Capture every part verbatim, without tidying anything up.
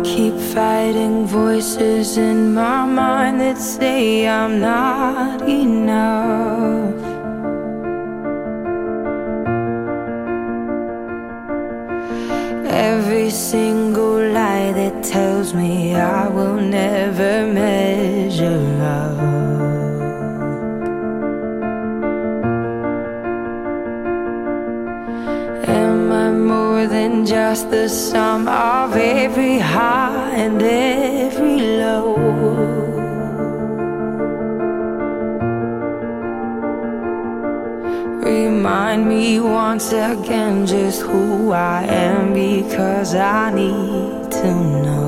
keep fighting voices in my mind that say I'm not enough. Every single lie that tells me I will never measure up. Am I more than just the sum of every high and every low? Remind me once again just who I am, because I need to know.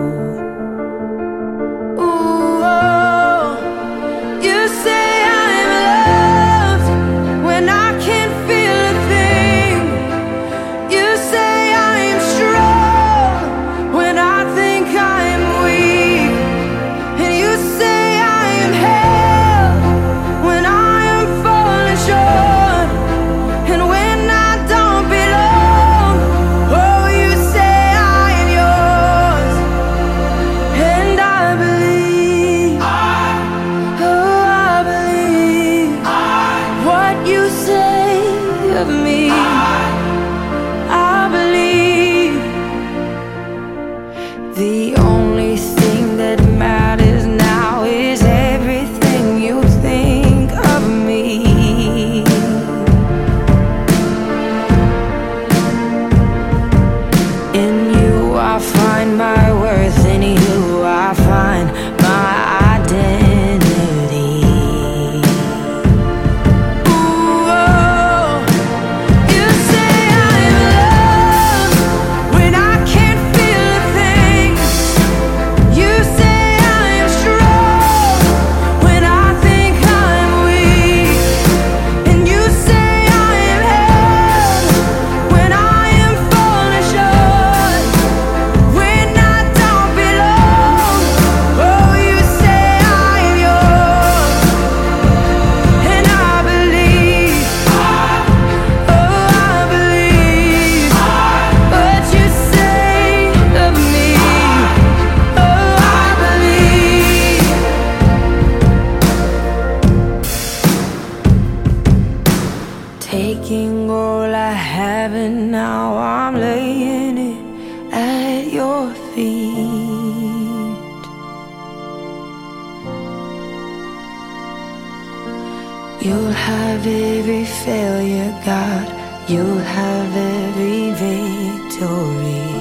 Ooh, oh, you say I'm loved when I can't feel a thing. You say I'm strong when I think I'm weak. And you say I am held when I am falling short. And when I don't belong, oh, you say I am yours. And I believe, oh, I believe what you say of me. I believe the only thing that matters now is everything you think of me. In you I find my worth, in you I find my identity. Ooh, oh, you say I'm loved when I can't feel a thing. You say I am strong when I think I'm weak. And you say I am held when I am falling short. When I don't belong, oh, you say I am yours. And I believe, oh, I believe what you say of me. Oh, I believe. Taking all I have and now I'm laying it at your feet. You'll have every failure, God. You'll have every victory.